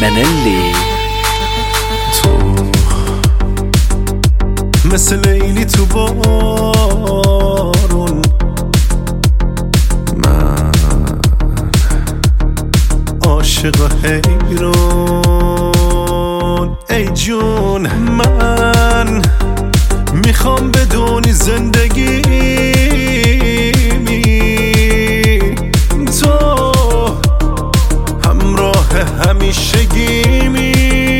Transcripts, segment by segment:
منلی تو مثل لیلی تو بارون، من عاشق حیران. ای جون من میخوام بدونی زندگی تو همراه همیشگیمی.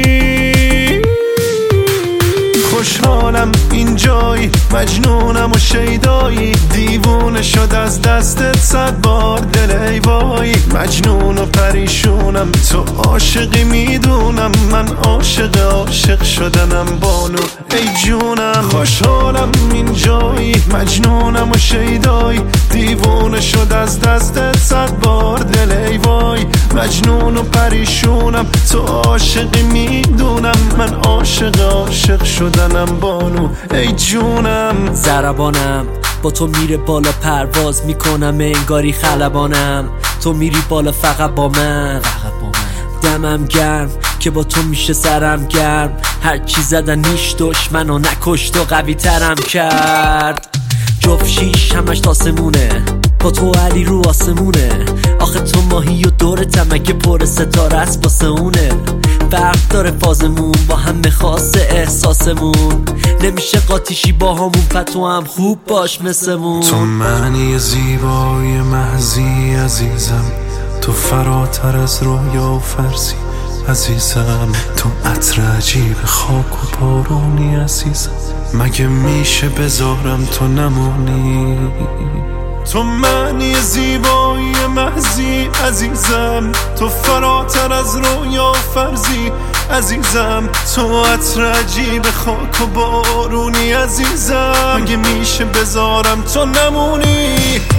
خوشحالم اینجایی، مجنونم و شیدایی، دیوونه شد از دستت 100 بار دل ای وای. مجنون و پریشونم، تو عاشقی میدونم، من عاشق شدنم بانو ای جونم. خوشحالم اینجایی، مجنونم و شیدایی، دیوونه شد از دستت 100 بار دل ای وای. مجنون و پریشونم، تو عاشقی میدونم، من عاشق شدنم بانو ای جونم. ضربانم با تو میره بالا، پرواز میکنم انگاری خلبانم. تو میری بالا فقط با من، دمم گرم که با تو میشه سرم گرم. هر چی زدن نیش دشمنو نکشت و قوی ترم کرد. جفت شیش همش تاسمونه، با تو علی رو آسمونه. آخه تو ماهی و دور تمکه پر ستاره است واسه اونه. فرق داره فازمون با هم خاص احساسمون، نمیشه قاطیشی با همون پتو هم خوب باش مثلمون. تو معنی زیبای محضی عزیزم، تو فراتر از رویا و فرضی عزیزم. تو عطر عجیب خاک و بارونی عزیزم، مگه میشه بذارم تو نمونی؟ تو معنی زیبایی محضی عزیزم، تو فراتر از رویا و فرضی عزیزم. تو عطر عجیب خاک و بارونی عزیزم، مگه میشه بذارم تو نمونی؟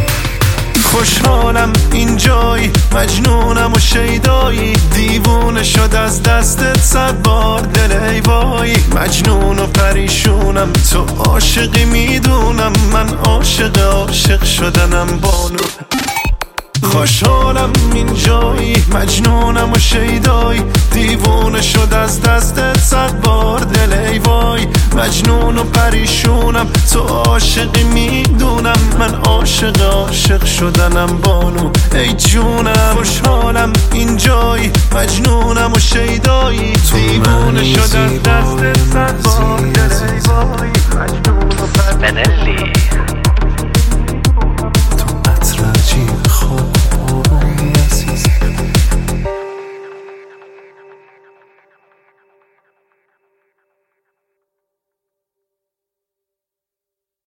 خوشحالم اینجایی، مجنونم و شیدایی، دیوونه شد از دستت 100 بار دل ای وای. مجنون و پریشونم، تو عاشقی میدونم، من عاشق شدنم بانو. خوشحالم اینجایی، مجنونم و شیدایی، دیوونه شد از دستت 100 بار دل ای وای. مجنون و پریشونم، تو عاشقی میدونم، من عاشق شدنم بانو ای جونم. خوشحالم اینجایی، مجنونم و شیدایی، دیوونه شد از دستت